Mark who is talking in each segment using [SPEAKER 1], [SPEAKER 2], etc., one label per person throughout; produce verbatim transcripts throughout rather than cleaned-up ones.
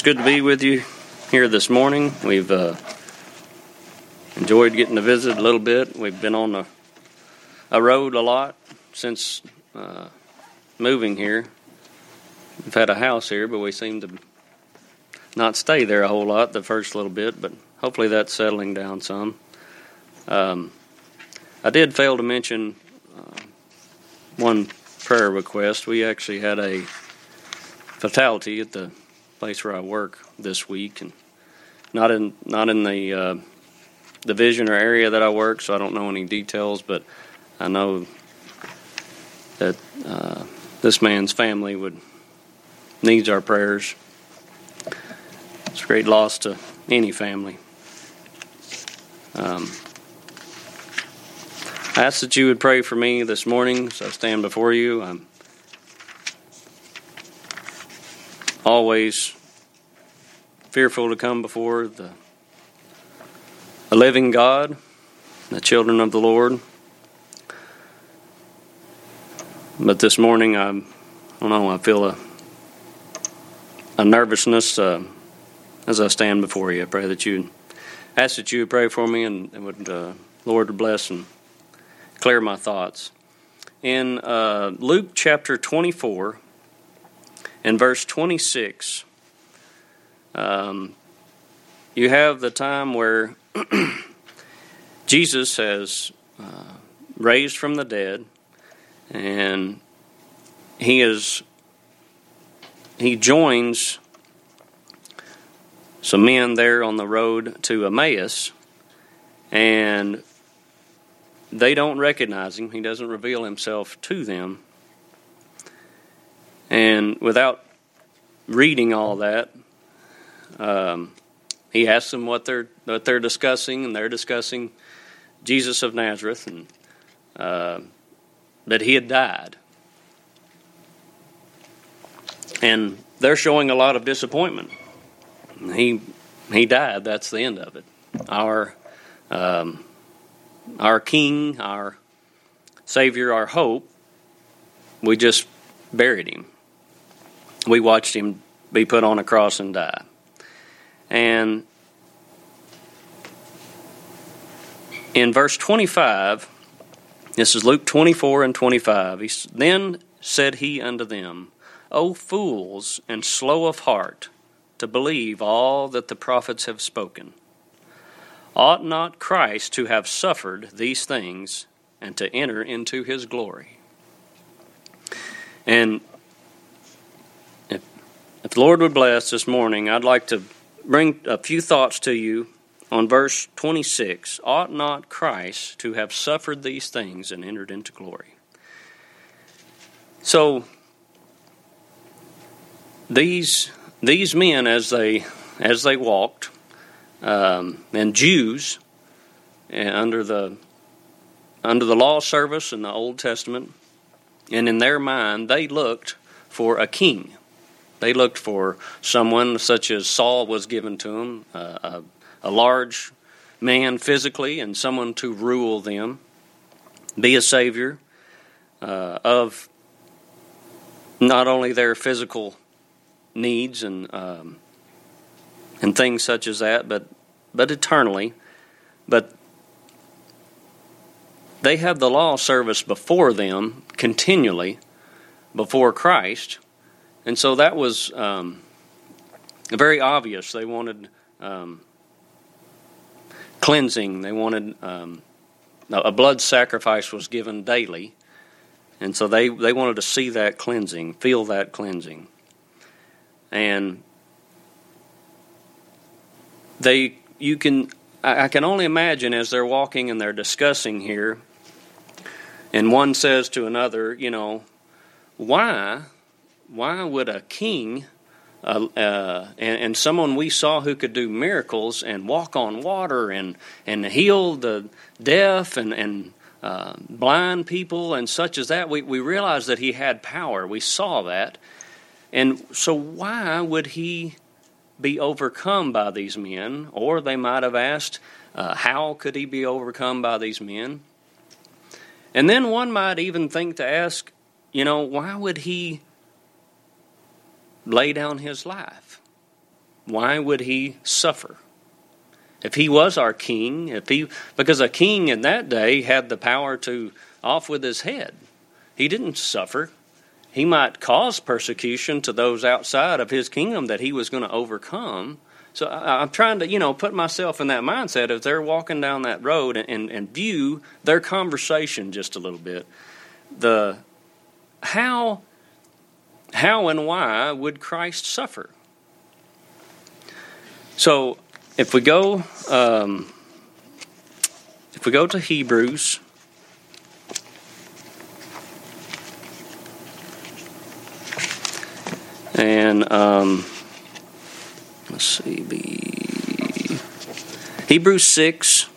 [SPEAKER 1] good to be with you here this morning. We've uh, enjoyed getting to visit a little bit. We've been on a, a road a lot since uh, moving here. We've had a house here, but we seem to not stay there a whole lot the first little bit, but hopefully that's settling down some. Um, I did fail to mention uh, one prayer request. We actually had a fatality at the place where I work this week, and not in not in the uh, division or area that I work, so I don't know any details, but I know that uh, this man's family would needs our prayers. It's a great loss to any family. Um, I ask that you would pray for me this morning as I stand before you. I'm always fearful to come before the, the living God, the children of the Lord. But this morning, I, I don't know, I feel a, a nervousness uh, as I stand before you. I pray that you ask that you would pray for me and, and would, uh, Lord, to bless and clear my thoughts. In uh, Luke chapter twenty-four, in verse twenty-six, um, you have the time where Jesus has uh, raised from the dead, and he is he joins some men there on the road to Emmaus, and they don't recognize him. He doesn't reveal himself to them. And without reading all that, um, he asks them what they're what they're discussing, and they're discussing Jesus of Nazareth, and uh, that he had died. And they're showing a lot of disappointment. He he died. That's the end of it. Our um, our King, our Savior, our hope. We just buried him. We watched him be put on a cross and die. And in verse twenty-five, this is Luke twenty-four and twenty-five. He, then said he unto them, O fools, and slow of heart, to believe all that the prophets have spoken. Ought not Christ to have suffered these things, and to enter into his glory? And if, if the Lord would bless this morning, I'd like to bring a few thoughts to you on verse twenty-six. Ought not Christ to have suffered these things and entered into glory? So, these these men, as they as they walked, um, and Jews, and under the under the law service in the Old Testament, and in their mind, they looked for a king. They looked for someone such as Saul was given to them, uh, a, a large man physically, and someone to rule them, be a savior uh, of not only their physical needs and um, and things such as that, but but eternally. But they have the law service before them continually, before Christ, and so that was um, very obvious. They wanted um, cleansing. They wanted um, a blood sacrifice was given daily, and so they, they wanted to see that cleansing, feel that cleansing. And they, you can, I, I can only imagine as they're walking and they're discussing here, and one says to another, you know, why, why would a king uh, uh, and, and someone we saw who could do miracles and walk on water and, and heal the deaf and, and uh, blind people and such as that, we, we realized that he had power. We saw that. And so why would he be overcome by these men? Or they might have asked, uh, how could he be overcome by these men? And then one might even think to ask, you know, why would he lay down his life? why would he suffer? If he was our king, if he because a king in that day had the power to off with his head. He didn't suffer. He might cause persecution to those outside of his kingdom that he was going to overcome. So I, I'm trying to, you know, put myself in that mindset if they're walking down that road and, and, and view their conversation just a little bit. The how, how and why would Christ suffer? So if we go, um, if we go to Hebrews, and um, let's see, the Hebrews six.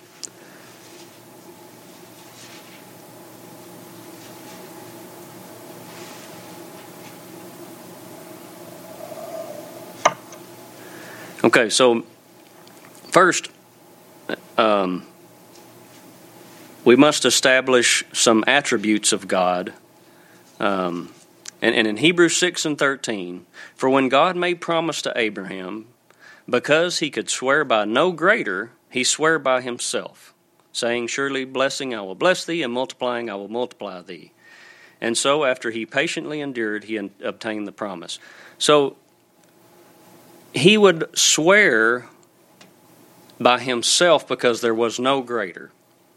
[SPEAKER 1] Okay, so first, um, we must establish some attributes of God. Um, and, and in Hebrews six and thirteen, for when God made promise to Abraham, because he could swear by no greater, he swore by himself, saying, surely blessing I will bless thee, and multiplying I will multiply thee. And so after he patiently endured, he obtained the promise. So he would swear by himself because there was no greater.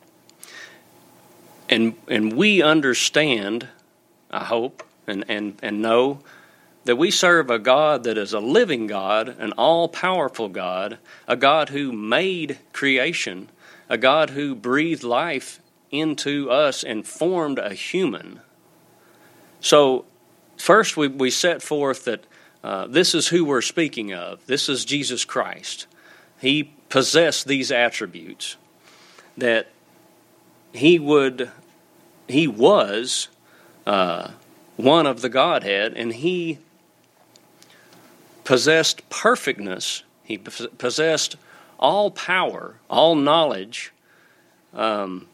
[SPEAKER 1] And and we understand, I hope, and, and, and know that we serve a God that is a living God, an all-powerful God, a God who made creation, a God who breathed life into us and formed a human. So first we, we set forth that uh, this is who we're speaking of. This is Jesus Christ. He possessed these attributes, that he would, he was uh, one of the Godhead, and he possessed perfectness. He possessed all power, all knowledge. Um,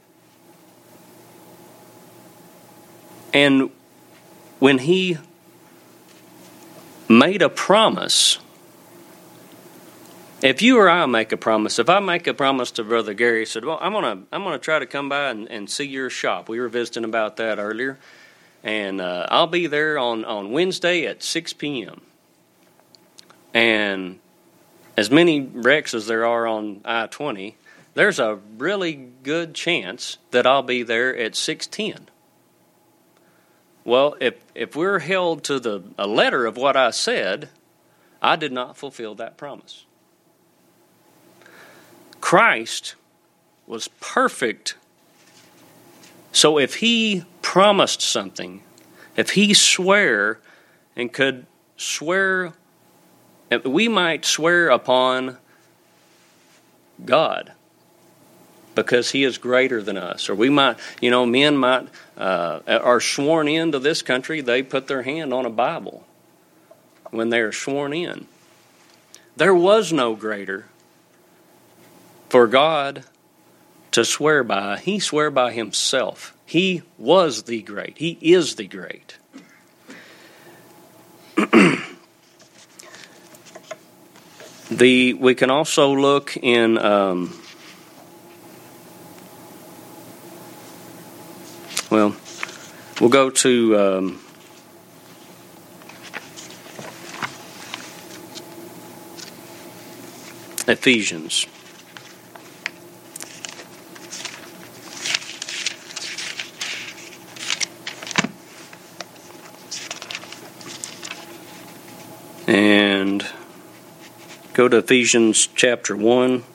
[SPEAKER 1] and when he made a promise, if you or I make a promise, if I make a promise to Brother Gary, said, well, I'm gonna I'm gonna try to come by and, and see your shop. We were visiting about that earlier, and uh, I'll be there on, on Wednesday at six p.m. And as many wrecks as there are on I twenty, there's a really good chance that I'll be there at six ten. Well, if if we're held to the a letter of what I said, I did not fulfill that promise. Christ was perfect. So if he promised something, if he swore and could swear, we might swear upon God because he is greater than us. Or we might, you know, men might, uh, are sworn into this country, they put their hand on a Bible when they are sworn in. There was no greater for God to swear by. He swore by himself. He was the great. He is the great. the we can also look in um, well, we'll go to um, Ephesians. And go to Ephesians chapter one.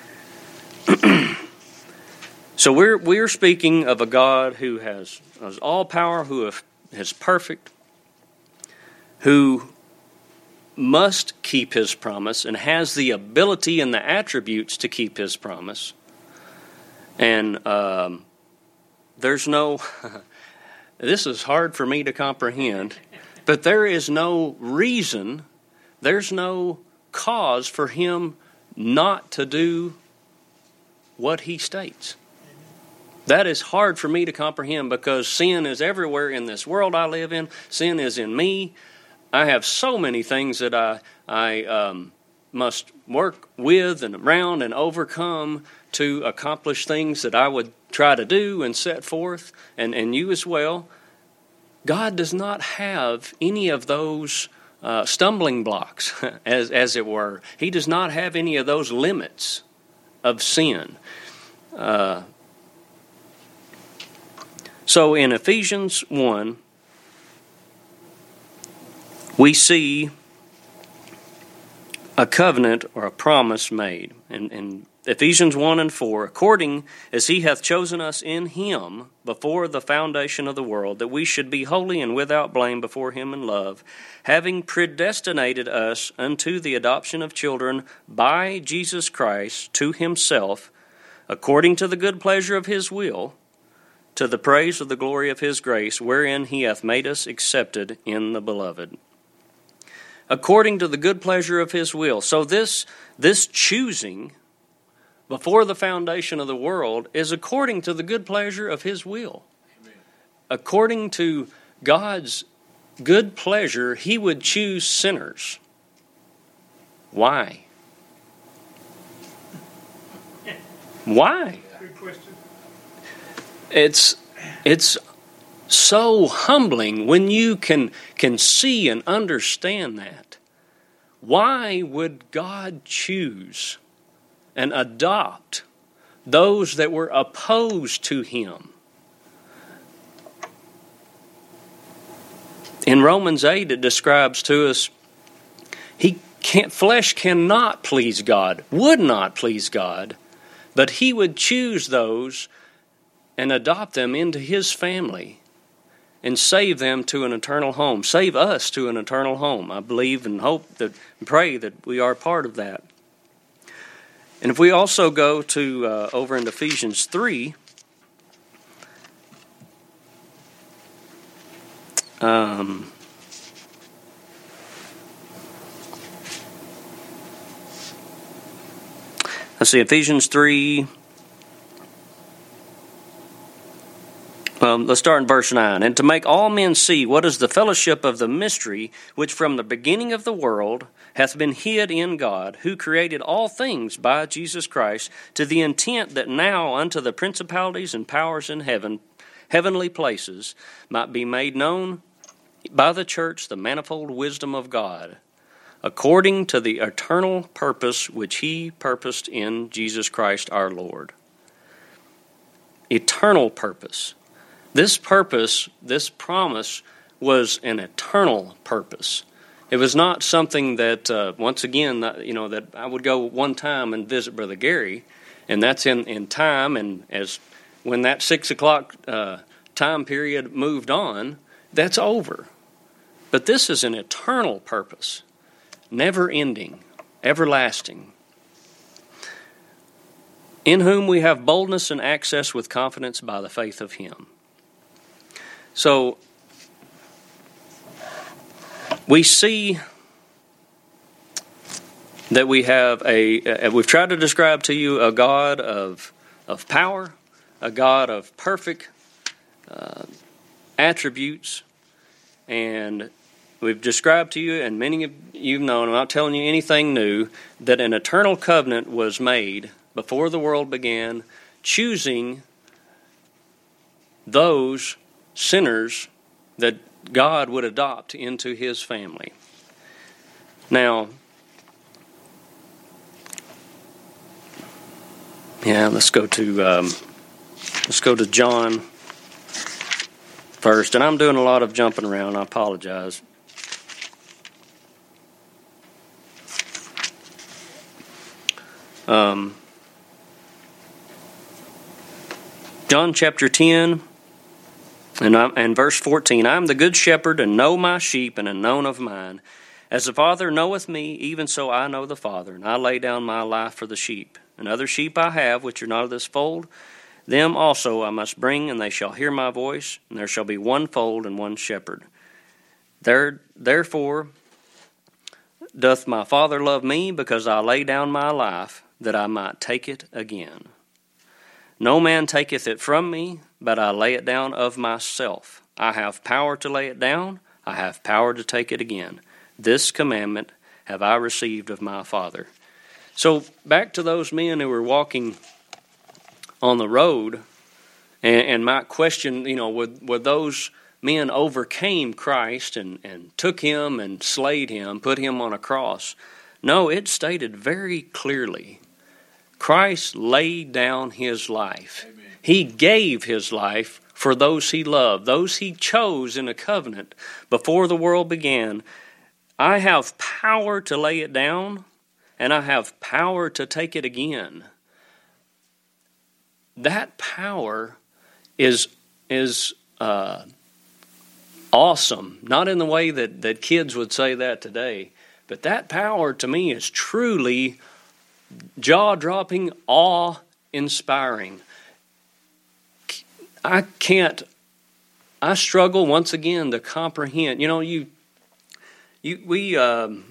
[SPEAKER 1] So we're we're speaking of a God who has, has all power, who is perfect, who must keep his promise and has the ability and the attributes to keep his promise. And um, there's no, this is hard for me to comprehend, but there is no reason, there's no cause for him not to do what he states. That is hard for me to comprehend because sin is everywhere in this world I live in. Sin is in me. I have so many things that I I um, must work with and around and overcome to accomplish things that I would try to do and set forth, and, and you as well. God does not have any of those uh, stumbling blocks, as, as it were. He does not have any of those limits of sin. Uh, so in Ephesians one, we see a covenant or a promise made. In, in Ephesians one and four, according as he hath chosen us in him before the foundation of the world, that we should be holy and without blame before him in love, having predestinated us unto the adoption of children by Jesus Christ to himself, according to the good pleasure of his will, to the praise of the glory of his grace, wherein he hath made us accepted in the beloved. According to the good pleasure of his will. So this, this choosing before the foundation of the world is according to the good pleasure of his will. Amen. According to God's good pleasure, he would choose sinners. Why? Why?
[SPEAKER 2] Good question.
[SPEAKER 1] It's it's so humbling when you can can see and understand that. Why would God choose and adopt those that were opposed to him? In Romans eight, it describes to us, he can't, flesh cannot please God, would not please God, but he would choose those and adopt them into his family and save them to an eternal home, save us to an eternal home. I believe and hope that, and pray that we are part of that. And if we also go to uh, over in Ephesians three, um, let's see, Ephesians three. Um, let's start in verse nine. And to make all men see what is the fellowship of the mystery, which from the beginning of the world hath been hid in God, who created all things by Jesus Christ, to the intent that now unto the principalities and powers in heaven, heavenly places, might be made known by the church the manifold wisdom of God, according to the eternal purpose which he purposed in Jesus Christ our Lord. Eternal purpose. This purpose, this promise, was an eternal purpose. It was not something that, uh, once again, you know, that I would go one time and visit Brother Gary, and that's in, in time, and as when that six o'clock uh, time period moved on, that's over. But this is an eternal purpose, never-ending, everlasting, in whom we have boldness and access with confidence by the faith of him. So, we see that we have a, uh, we've tried to describe to you a God of, of power, a God of perfect uh, attributes, and we've described to you, and many of you've known, I'm not telling you anything new, that an eternal covenant was made before the world began, choosing those sinners that God would adopt into his family. Now, yeah, let's go to um, let's go to John first, and I'm doing a lot of jumping around. I apologize. Um, John chapter ten. And, I, and verse fourteen, I am the good shepherd, and know my sheep, and am known of mine. As the Father knoweth me, even so I know the Father, and I lay down my life for the sheep. And other sheep I have, which are not of this fold, them also I must bring, and they shall hear my voice, and there shall be one fold and one shepherd. There, therefore doth my Father love me, because I lay down my life, that I might take it again. No man taketh it from me, but I lay it down of myself. I have power to lay it down, I have power to take it again. This commandment have I received of my Father. So back to those men who were walking on the road, and, and my question, you know, were, were those men overcame Christ and, and took him and slayed him, put him on a cross? No, it stated very clearly, Christ laid down his life. Amen. He gave his life for those he loved, those he chose in a covenant before the world began. I have power to lay it down, and I have power to take it again. That power is is uh, awesome, not in the way that, that kids would say that today, but that power to me is truly jaw-dropping, awe-inspiring. I can't, I struggle once again to comprehend. You know, you, you, we, um,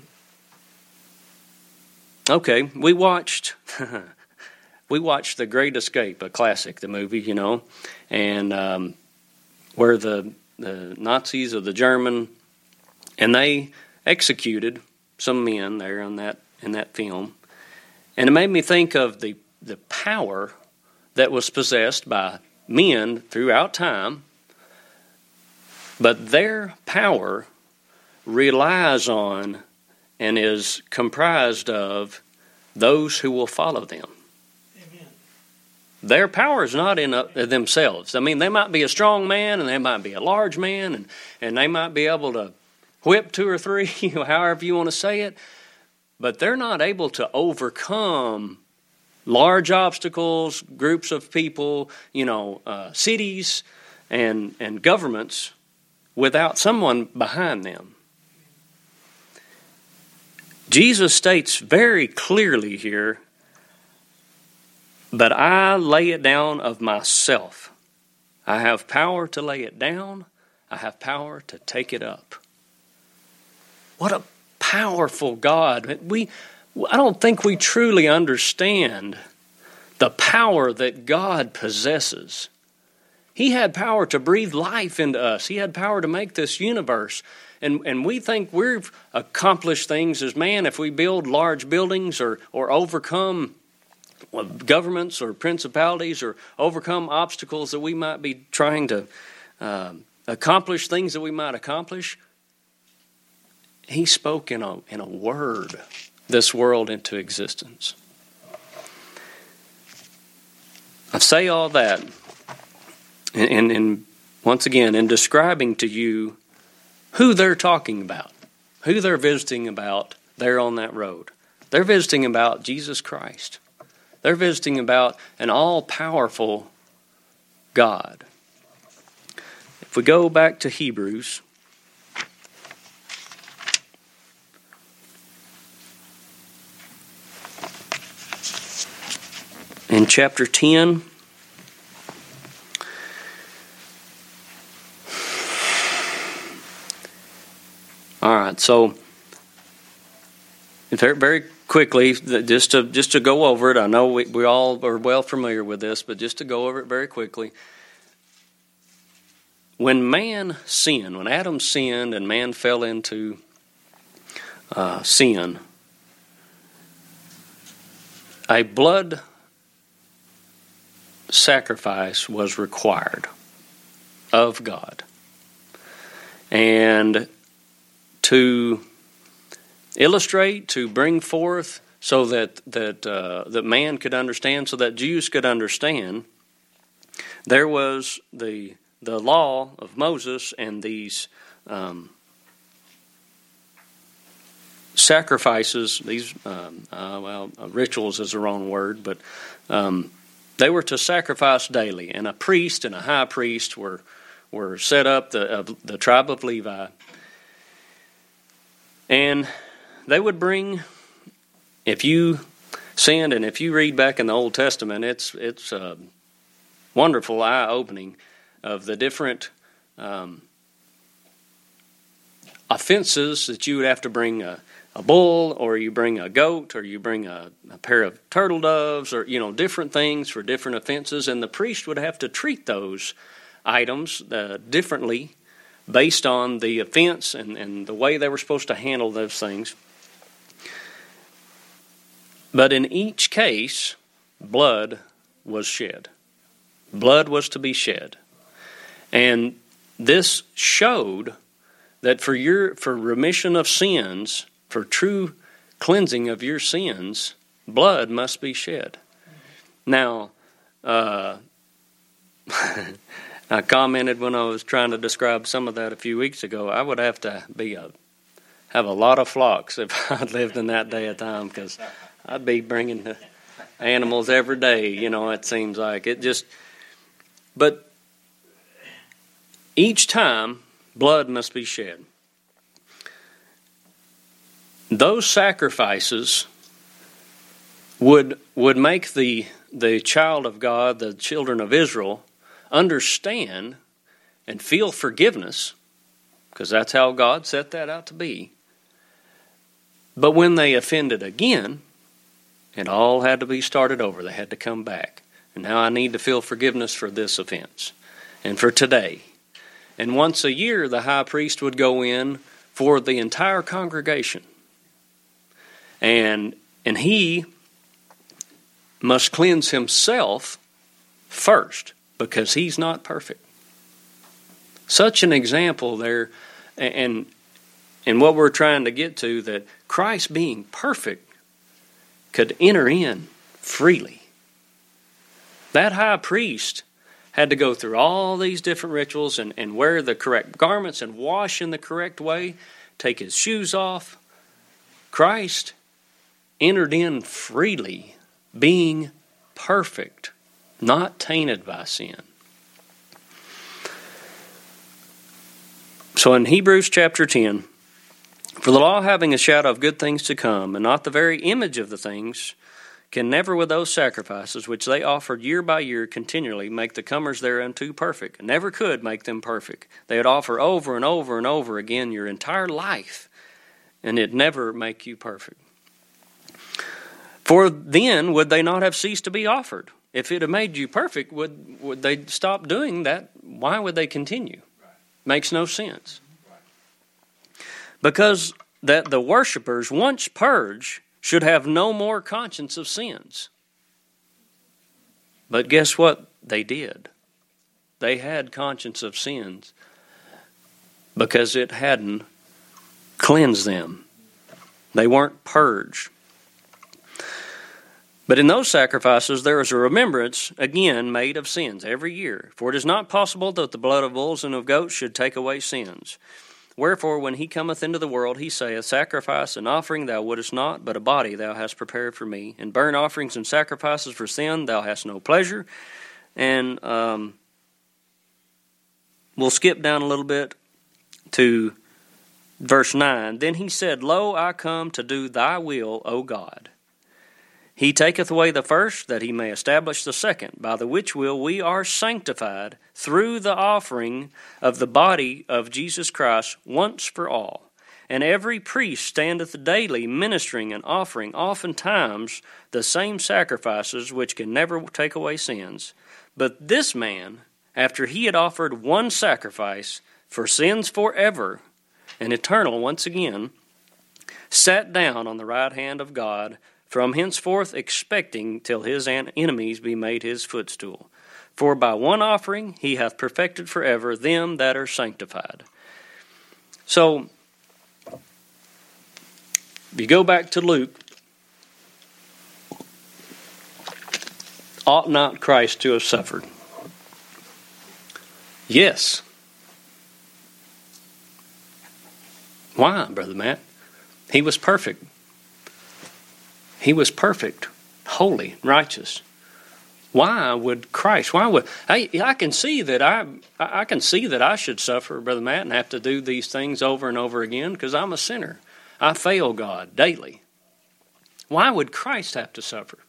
[SPEAKER 1] okay, we watched, we watched The Great Escape, a classic, the movie, you know, and um, where the, the Nazis or the German, and they executed some men there in that, in that film. And it made me think of the, the power that was possessed by men throughout time, but their power relies on and is comprised of those who will follow them. Amen. Their power is not in uh, themselves. I mean, they might be a strong man and they might be a large man and, and they might be able to whip two or three, however you want to say it, but they're not able to overcome large obstacles, groups of people, you know, uh, cities and and governments without someone behind them. Jesus states very clearly here, but I lay it down of myself. I have power to lay it down. I have power to take it up. What a powerful God. We I don't think we truly understand the power that God possesses. He had power to breathe life into us. He had power to make this universe. And and we think we've accomplished things as man if we build large buildings or, or overcome governments or principalities or overcome obstacles that we might be trying to uh, accomplish, things that we might accomplish. He spoke in a in a word this world into existence. I say all that, and, and, and once again, in describing to you who they're talking about, who they're visiting about there on that road. They're visiting about Jesus Christ. They're visiting about an all-powerful God. If we go back to Hebrews, in chapter ten, all right, so very, very quickly, just to just to go over it, I know we, we all are well familiar with this, but just to go over it very quickly. When man sinned, when Adam sinned and man fell into uh, sin, a blood sacrifice was required of God. And to illustrate, to bring forth so that that uh, that man could understand, so that Jews could understand, there was the the law of Moses and these um, sacrifices, these um, uh, well, rituals is the wrong word, but um, they were to sacrifice daily, and a priest and a high priest were were set up, the uh, the tribe of Levi, and they would bring. If you sinned, and if you read back in the Old Testament, it's it's a wonderful eye opening of the different um, offenses that you would have to bring a. a bull, or you bring a goat, or you bring a, a pair of turtle doves, or, you know, different things for different offenses, and the priest would have to treat those items uh, differently based on the offense and, and the way they were supposed to handle those things. But in each case, blood was shed. Blood was to be shed. And this showed that for your for remission of sins, for true cleansing of your sins, blood must be shed. Now, uh, I commented when I was trying to describe some of that a few weeks ago, I would have to be a have a lot of flocks if I lived in that day of time, because I'd be bringing the animals every day, you know, it seems like. It just, but each time, blood must be shed. Those sacrifices would would make the the child of God, the children of Israel, understand and feel forgiveness, because that's how God set that out to be. But when they offended again, it all had to be started over. They had to come back. And now I need to feel forgiveness for this offense and for today. And once a year, the high priest would go in for the entire congregation. And, and he must cleanse himself first, because he's not perfect. Such an example there, and, and what we're trying to get to, that Christ being perfect could enter in freely. That high priest had to go through all these different rituals and, and wear the correct garments and wash in the correct way, take his shoes off. Christ entered in freely, being perfect, not tainted by sin. So in Hebrews chapter ten, for the law having a shadow of good things to come, and not the very image of the things, can never with those sacrifices which they offered year by year continually make the comers thereunto perfect. Never could make them perfect. They would offer over and over and over again your entire life, and it'd never make you perfect. For then would they not have ceased to be offered? If it had made you perfect, would would they stop doing that? Why would they continue? Right. Makes no sense. Right. Because that the worshipers, once purged, should have no more conscience of sins. But guess what? They did. They had conscience of sins because it hadn't cleansed them. They weren't purged. But in those sacrifices there is a remembrance, again, made of sins every year. For it is not possible that the blood of bulls and of goats should take away sins. Wherefore, when he cometh into the world, he saith, Sacrifice and offering thou wouldest not, but a body thou hast prepared for me. And burnt offerings and sacrifices for sin thou hast no pleasure. And um, we'll skip down a little bit to verse nine. Then he said, Lo, I come to do thy will, O God. He taketh away the first, that he may establish the second, by the which will we are sanctified through the offering of the body of Jesus Christ once for all. And every priest standeth daily ministering and offering oftentimes the same sacrifices which can never take away sins. But this man, after he had offered one sacrifice for sins forever, and eternal once again, sat down on the right hand of God, from henceforth expecting till his enemies be made his footstool. For by one offering he hath perfected forever them that are sanctified. So, if you go back to Luke, ought not Christ to have suffered? Yes. Why, Brother Matt? He was perfect. He was perfect, holy, righteous. Why would Christ? Why would I? I can see that I. I can see that I should suffer, Brother Matt, and have to do these things over and over again because I'm a sinner. I fail God daily. Why would Christ have to suffer?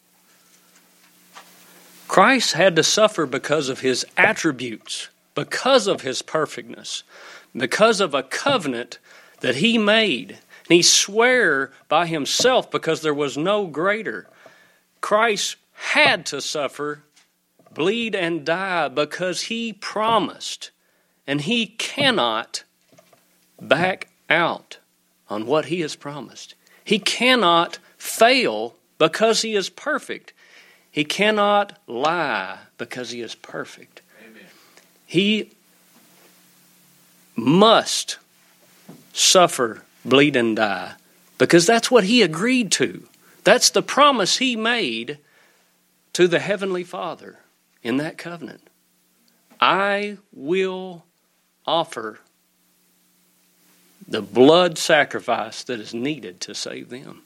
[SPEAKER 1] Christ had to suffer because of his attributes, because of his perfectness, because of a covenant that he made. And he swore by himself because there was no greater. Christ had to suffer, bleed, and die because he promised. And he cannot back out on what he has promised. He cannot fail because he is perfect. He cannot lie because he is perfect. Amen. He must suffer, bleed, and die because that's what he agreed to. That's the promise he made to the Heavenly Father in that covenant. I will offer the blood sacrifice that is needed to save them.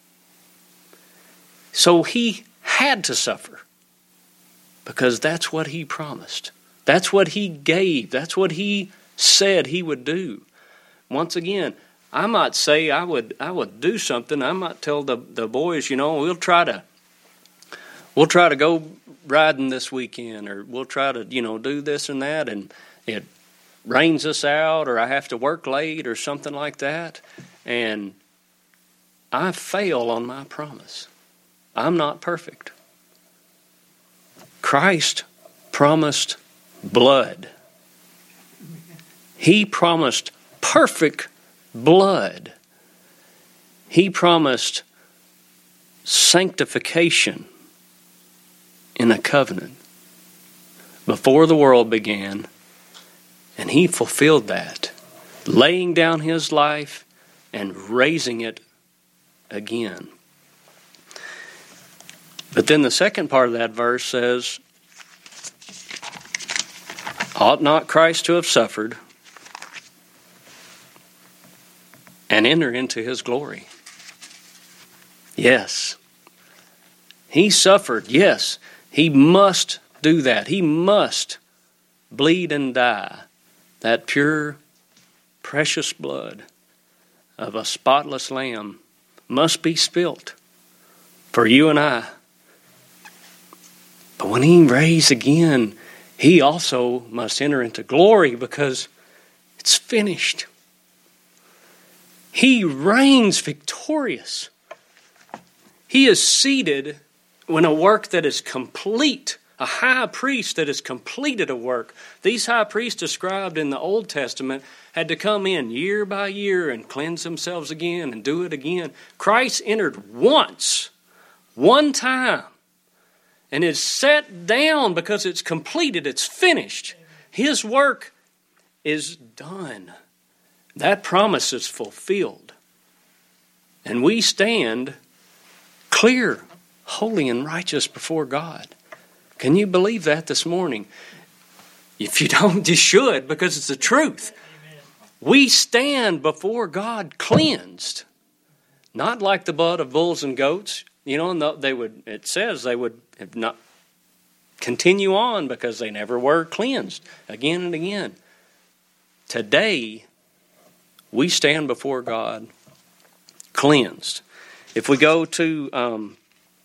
[SPEAKER 1] So he had to suffer because that's what he promised. That's what he gave. That's what he said he would do. Once again, I might say I would I would do something. I might tell the, the boys, you know, we'll try to we'll try to go riding this weekend, or we'll try to, you know, do this and that, and it rains us out, or I have to work late or something like that, and I fail on my promise. I'm not perfect. Christ promised blood. He promised perfect blood. He promised sanctification in a covenant before the world began, and he fulfilled that, laying down his life and raising it again. But then the second part of that verse says, ought not Christ to have suffered and enter into his glory? Yes. He suffered. Yes. He must do that. He must bleed and die. That pure, precious blood of a spotless lamb must be spilt for you and I. But when he raised again, he also must enter into glory because it's finished. He reigns victorious. He is seated when a work that is complete, a high priest that has completed a work. These high priests described in the Old Testament had to come in year by year and cleanse themselves again and do it again. Christ entered once, one time, and is set down because it's completed, it's finished. His work is done. That promise is fulfilled. And we stand clear, holy, and righteous before God. Can you believe that this morning? If you don't, you should, because it's the truth. Amen. We stand before God cleansed. Not like the blood of bulls and goats. You know, they would. It says they would not continue on because they never were cleansed again and again. Today, we stand before God cleansed. If we go to um,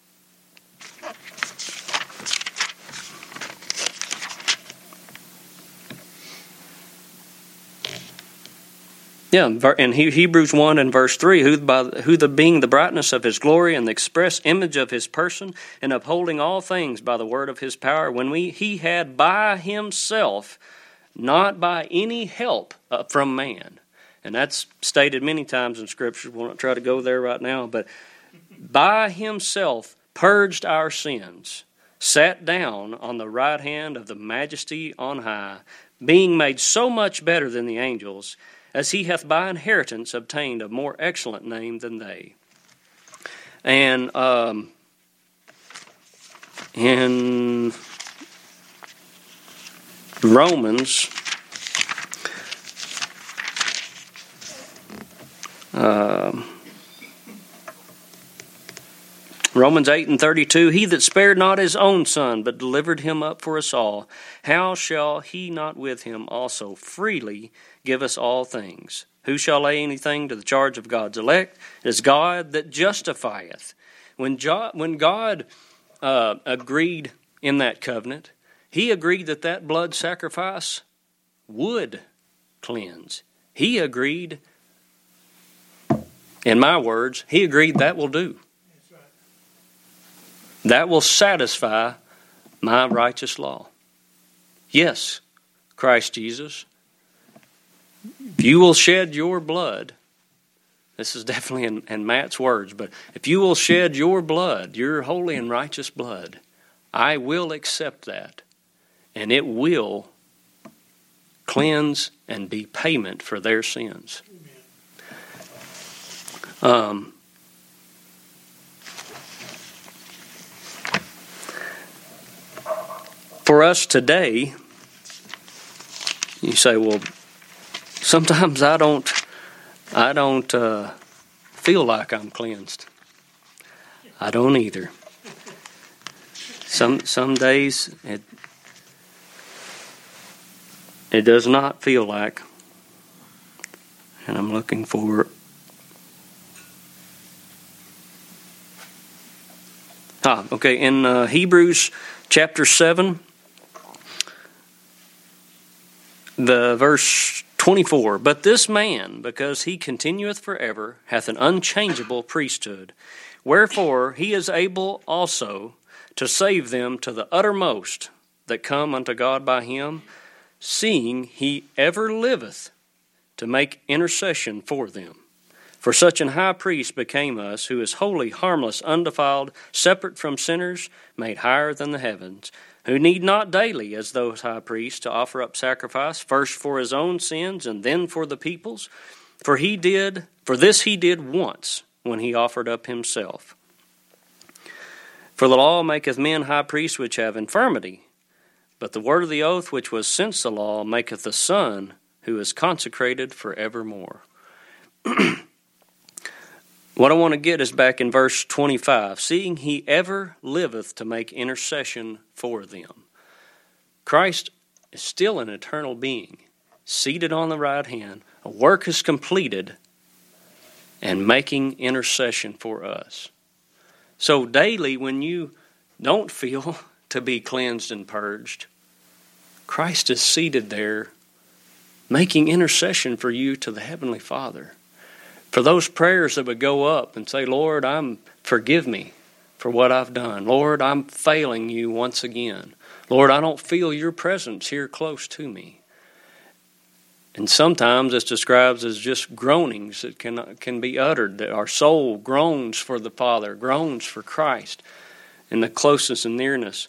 [SPEAKER 1] Yeah, in Hebrews one and verse three, who, by, who the being the brightness of his glory and the express image of his person, and upholding all things by the word of his power, when we he had by himself, not by any help uh, from man. And that's stated many times in Scripture. We'll not try to go there right now, but by himself purged our sins, sat down on the right hand of the majesty on high, being made so much better than the angels, as he hath by inheritance obtained a more excellent name than they. And um, in Romans, uh, Romans eight and thirty-two, he that spared not his own son, but delivered him up for us all, how shall he not with him also freely give us all things? Who shall lay anything to the charge of God's elect? It is God that justifieth. When, jo- when God uh, agreed in that covenant, he agreed that that blood sacrifice would cleanse. He agreed, in my words, he agreed that will do. That will satisfy my righteous law. Yes, Christ Jesus, if you will shed your blood this is definitely in, in Matt's words, but if you will shed your blood, your holy and righteous blood, I will accept that, and it will cleanse and be payment for their sins. Um, for us today, you say, well, sometimes I don't, I don't uh, feel like I'm cleansed. I don't either. Some some days it it does not feel like, and I'm looking for. Ah, okay. In uh, Hebrews chapter seven, the verse twenty-four. But this man, because he continueth forever, hath an unchangeable priesthood. Wherefore he is able also to save them to the uttermost that come unto God by him, seeing he ever liveth to make intercession for them. For such an high priest became us, who is holy, harmless, undefiled, separate from sinners, made higher than the heavens, who need not daily, as those high priests, to offer up sacrifice, first for his own sins and then for the people's. For he did, for this he did once, when he offered up himself. For the law maketh men high priests which have infirmity, but the word of the oath which was since the law maketh the Son, who is consecrated for evermore. What I want to get is back in verse twenty-five. Seeing he ever liveth to make intercession for them. Christ is still an eternal being, seated on the right hand. A work is completed and making intercession for us. So daily, when you don't feel to be cleansed and purged, Christ is seated there making intercession for you to the Heavenly Father. For those prayers that would go up and say, Lord, I'm forgive me for what I've done. Lord, I'm failing you once again. Lord, I don't feel your presence here close to me. And sometimes it's described as just groanings that can, can be uttered, that our soul groans for the Father, groans for Christ in the closeness and nearness.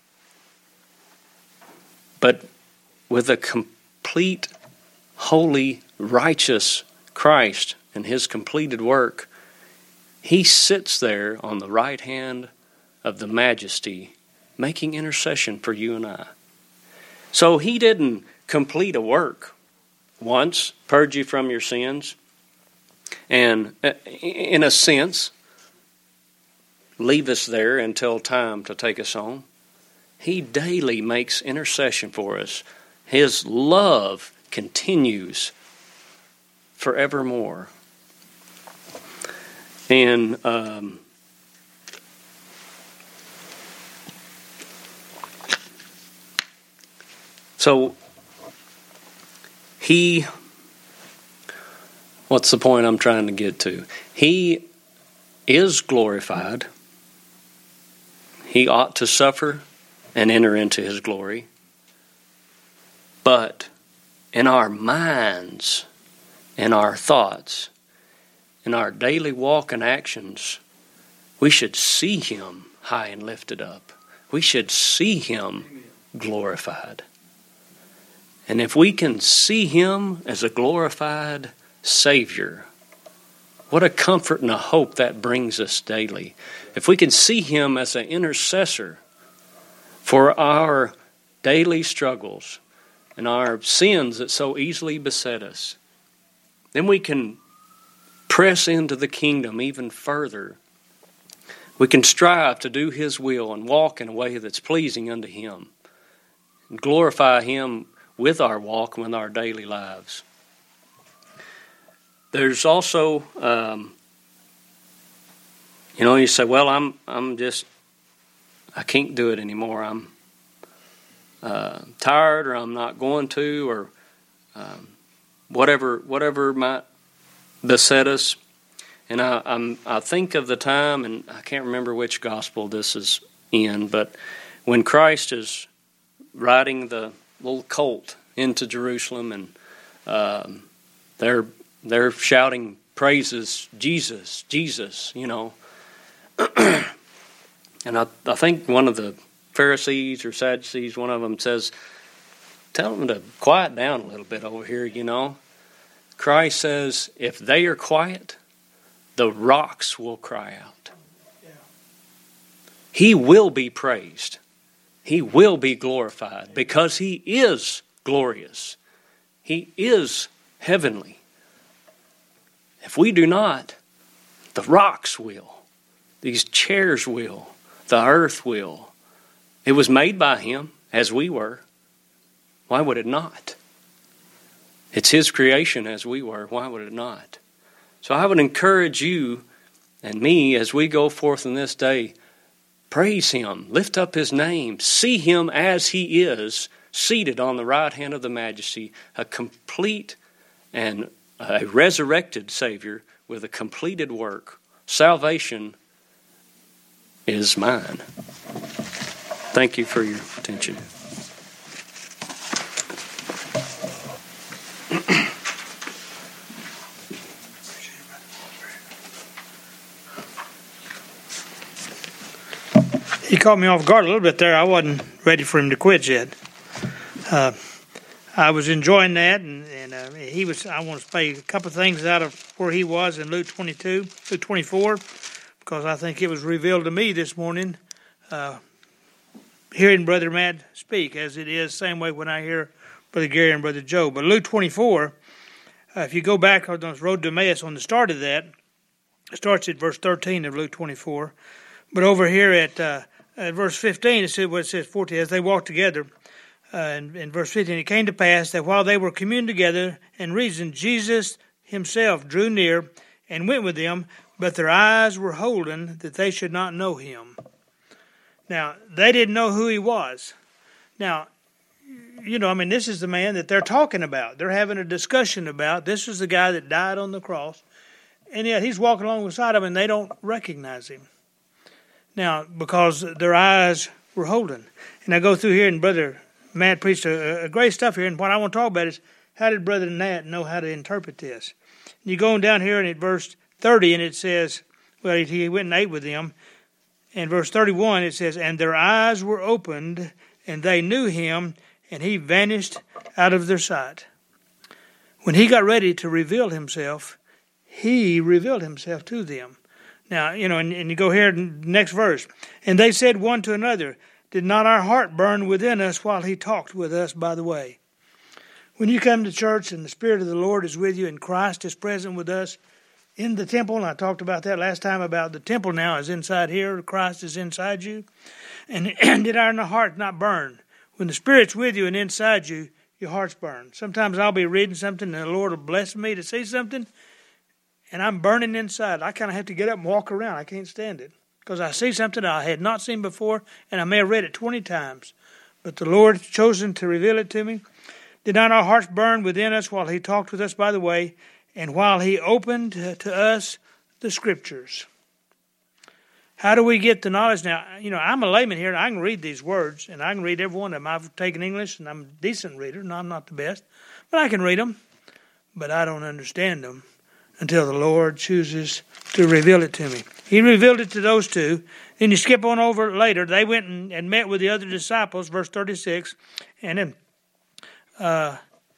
[SPEAKER 1] But with a complete, holy, righteous Christ and his completed work, he sits there on the right hand of the Majesty, making intercession for you and I. So he didn't complete a work once, purge you from your sins, and in a sense, leave us there until time to take us home. He daily makes intercession for us. His love continues forevermore. And um, so he, what's the point I'm trying to get to? He is glorified. He ought to suffer and enter into his glory. But in our minds, in our thoughts, in our daily walk and actions, we should see him high and lifted up. We should see him glorified. And if we can see him as a glorified Savior, what a comfort and a hope that brings us daily. If we can see him as an intercessor for our daily struggles and our sins that so easily beset us, then we can press into the kingdom even further. We can strive to do his will and walk in a way that's pleasing unto him, and glorify him with our walk and with our daily lives. There's also, um, you know, you say, well, I'm I'm just, I can't do it anymore. I'm uh, tired, or I'm not going to, or um, whatever whatever might beset us. And I I'm, I think of the time, and I can't remember which gospel this is in, but when Christ is riding the little colt into Jerusalem, and um, they're they're shouting praises Jesus, Jesus, you know. And I, I think one of the Pharisees or Sadducees, one of them says, tell them to quiet down a little bit over here, you know. Christ says, if they are quiet, the rocks will cry out. Yeah. He will be praised. He will be glorified because He is glorious. He is heavenly. If we do not, the rocks will. These chairs will. The earth will. It was made by Him, as we were. Why would it not? It's His creation as we were. Why would it not? So I would encourage you and me as we go forth in this day, praise Him, lift up His name, see Him as He is, seated on the right hand of the Majesty, a complete and a resurrected Savior with a completed work. Salvation is mine. Thank you for your attention.
[SPEAKER 2] He caught me off guard a little bit there. I wasn't ready for him to quit yet. Uh, I was enjoying that, and, and uh, he was. I want to say a couple of things out of where he was in Luke twenty-two, Luke twenty-four, because I think it was revealed to me this morning, uh, hearing Brother Matt speak, as it is same way when I hear Brother Gary and Brother Joe. But Luke twenty-four, uh, if you go back on the road to Emmaus on the start of that, it starts at verse thirteen of Luke twenty-four. But over here at uh, At verse fifteen, it says what it says fourteen, as they walked together. Uh, in, in verse fifteen, it came to pass that while they were communed together and reasoned, Jesus himself drew near and went with them, but their eyes were holden that they should not know him. Now, they didn't know who he was. Now, you know, I mean, this is the man that they're talking about. They're having a discussion about. This is the guy that died on the cross. And yet he's walking along beside them and they don't recognize him. Now, because their eyes were holden. And I go through here and Brother Matt preached a, a great stuff here. And what I want to talk about is how did Brother Nat know how to interpret this? And you go on down here and at verse thirty and it says, well, he went and ate with them. And verse thirty-one it says, and their eyes were opened and they knew him and he vanished out of their sight. When he got ready to reveal himself, he revealed himself to them. Now, you know, and, and you go here, next verse. And they said one to another, did not our heart burn within us while he talked with us by the way? When you come to church and the Spirit of the Lord is with you and Christ is present with us in the temple, and I talked about that last time about the temple now is inside here, Christ is inside you. And, and did our heart not burn? When the Spirit's with you and inside you, your heart's burned. Sometimes I'll be reading something and the Lord will bless me to see something, and I'm burning inside. I kind of have to get up and walk around. I can't stand it. Because I see something I had not seen before, and I may have read it twenty times. But the Lord has chosen to reveal it to me. Did not our hearts burn within us while he talked with us by the way, and while he opened to us the Scriptures? How do we get the knowledge? Now, you know, I'm a layman here, and I can read these words, and I can read every one of them. I've taken English, and I'm a decent reader, and I'm not the best. But I can read them, but I don't understand them until the Lord chooses to reveal it to me. He revealed it to those two. Then you skip on over later. They went and, and met with the other disciples, verse thirty-six. And then, uh,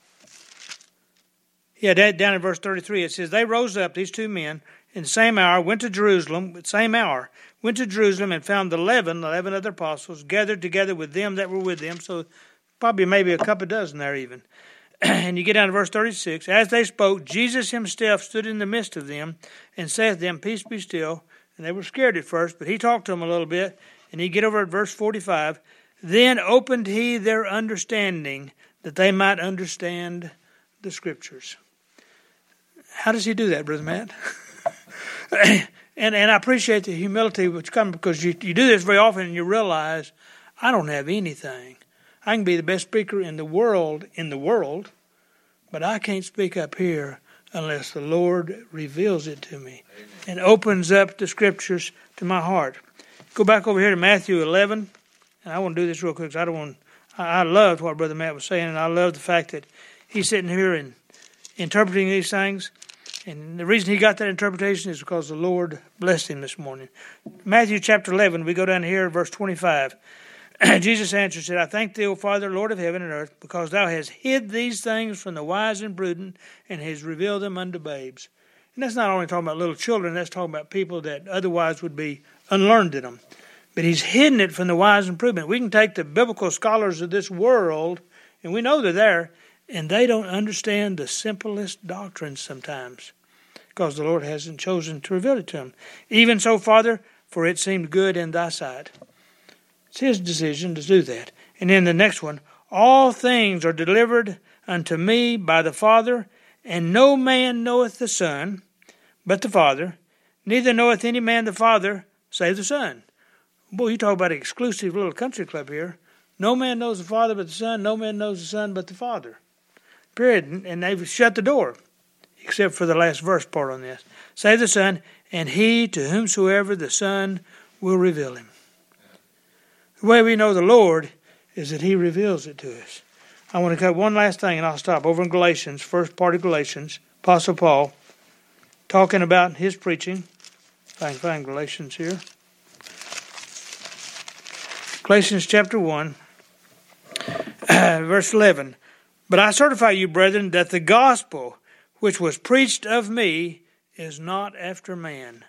[SPEAKER 2] yeah, down in verse thirty-three, it says, they rose up, these two men, in the same hour, went to Jerusalem, same hour, went to Jerusalem and found the eleven, eleven other apostles, gathered together with them that were with them. So probably maybe a couple dozen there even. And you get down to verse thirty-six. As they spoke, Jesus himself stood in the midst of them and saith to them, peace be still. And they were scared at first, but he talked to them a little bit. And you get over at verse forty-five. Then opened he their understanding that they might understand the Scriptures. How does he do that, Brother Matt? and and I appreciate the humility which comes because you, you do this very often and you realize I don't have anything. I can be the best speaker in the world, in the world, but I can't speak up here unless the Lord reveals it to me. Amen. And opens up the Scriptures to my heart. Go back over here to Matthew eleven, and I want to do this real quick because I don't want. I, I loved what Brother Matt was saying, and I love the fact that he's sitting here and interpreting these things. And the reason he got that interpretation is because the Lord blessed him this morning. Matthew chapter eleven, we go down here, verse twenty-five. Jesus answered, said, I thank thee, O Father, Lord of heaven and earth, because thou hast hid these things from the wise and prudent, and hast revealed them unto babes. And that's not only talking about little children, that's talking about people that otherwise would be unlearned in them. But he's hidden it from the wise and prudent. We can take the biblical scholars of this world, and we know they're there, and they don't understand the simplest doctrines sometimes, because the Lord hasn't chosen to reveal it to them. Even so, Father, for it seemed good in thy sight. It's his decision to do that. And then the next one, all things are delivered unto me by the Father, and no man knoweth the Son, but the Father, neither knoweth any man the Father, save the Son. Boy, you talk about an exclusive little country club here. No man knows the Father but the Son, no man knows the Son but the Father. Period. And they've shut the door, except for the last verse part on this. Save the Son, and he to whomsoever the Son will reveal him. The way we know the Lord is that he reveals it to us. I want to cut one last thing, and I'll stop. Over in Galatians, first part of Galatians, Apostle Paul, talking about his preaching. If I can find Galatians here. Galatians chapter one, uh, verse eleven. But I certify you, brethren, that the gospel which was preached of me is not after man.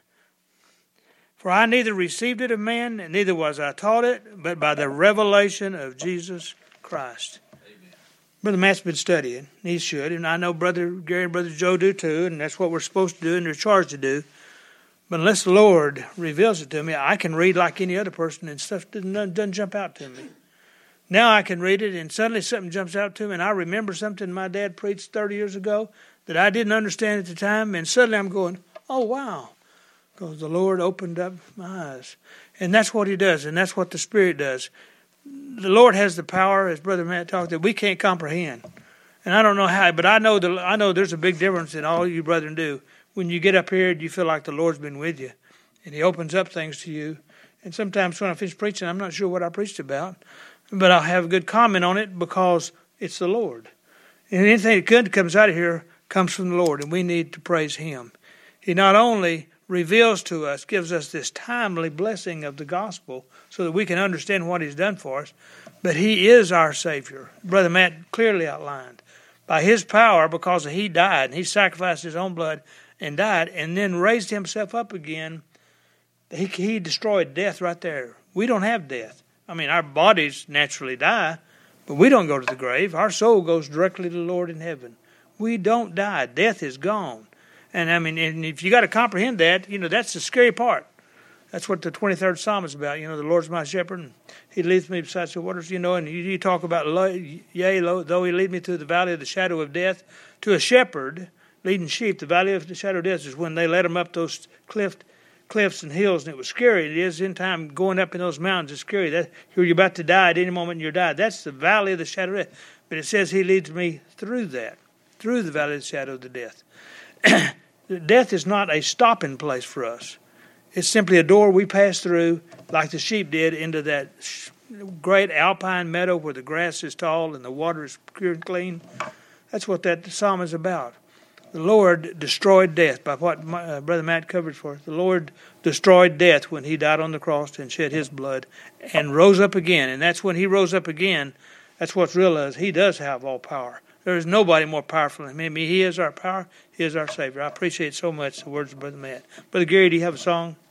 [SPEAKER 2] For I neither received it of man, and neither was I taught it, but by the revelation of Jesus Christ. Amen. Brother Matt's been studying. He should. And I know Brother Gary and Brother Joe do too, and that's what we're supposed to do and they're charged to do. But unless the Lord reveals it to me, I can read like any other person and stuff doesn't, doesn't jump out to me. Now I can read it and suddenly something jumps out to me and I remember something my dad preached thirty years ago that I didn't understand at the time, and suddenly I'm going, oh wow. Because the Lord opened up my eyes. And that's what he does, and that's what the Spirit does. The Lord has the power, as Brother Matt talked, that we can't comprehend. And I don't know how, but I know the, I know there's a big difference in all you brethren do. When you get up here, you feel like the Lord's been with you. And he opens up things to you. And sometimes when I finish preaching, I'm not sure what I preached about. But I'll have a good comment on it because it's the Lord. And anything that good comes out of here comes from the Lord, and we need to praise him. He not only reveals to us, gives us this timely blessing of the gospel so that we can understand what he's done for us, but he is our Savior. Brother Matt clearly outlined. By his power, because he died, and he sacrificed his own blood and died, and then raised himself up again, he, he destroyed death right there. We don't have death. I mean, our bodies naturally die, but we don't go to the grave. Our soul goes directly to the Lord in heaven. We don't die. Death is gone. And I mean, and if you got to comprehend that, you know, that's the scary part. That's what the twenty-third Psalm is about. You know, the Lord's my shepherd, and he leads me beside the waters. You know, and you, you talk about, yea, though he lead me through the valley of the shadow of death, to a shepherd leading sheep, the valley of the shadow of death is when they led them up those cliff, cliffs and hills, and it was scary. It is in time going up in those mountains. It's scary. That you're about to die at any moment, and you're died. That's the valley of the shadow of death. But it says he leads me through that, through the valley of the shadow of the death. Death is not a stopping place for us. It's simply a door we pass through, like the sheep did, into that great alpine meadow where the grass is tall and the water is pure and clean. That's what that psalm is about. The Lord destroyed death by what my, uh, Brother Matt covered for us. The Lord destroyed death when he died on the cross and shed his blood and rose up again. And that's when he rose up again. That's what's real is he does have all power. There is nobody more powerful than him. He is our power. He is our Savior. I appreciate so much the words of Brother Matt. Brother Gary, do you have a song?